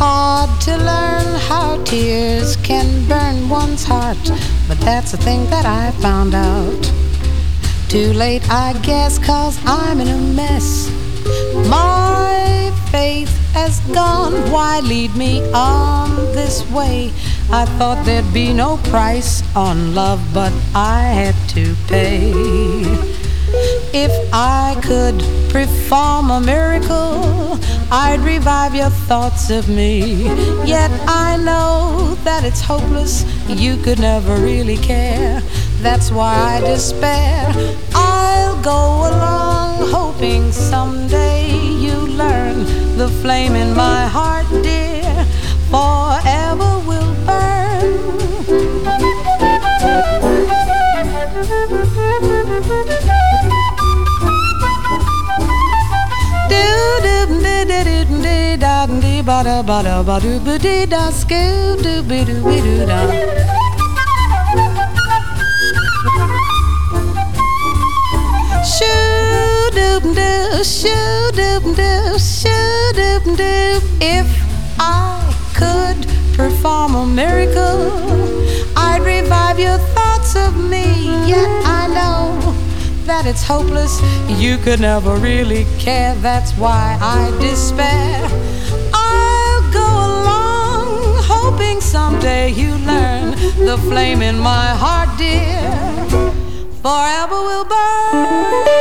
hard to learn how tears can burn one's heart, but that's a thing that I found out. Too late, I guess, 'cause I'm in a mess. My faith has gone. Why lead me on this way? I thought there'd be no price on love, but I had to pay. If I could perform a miracle, I'd revive your thoughts of me. Yet I know that it's hopeless. You could never really care. That's why I despair. I'll go along hoping someday you learn the flame in my heart, dear, forever will burn. If I could perform a miracle, I'd revive your thoughts of me. Yet I know that it's hopeless. You could never really care. That's why I despair. I'll go along hoping someday you learn the flame in my heart, dear, forever will burn.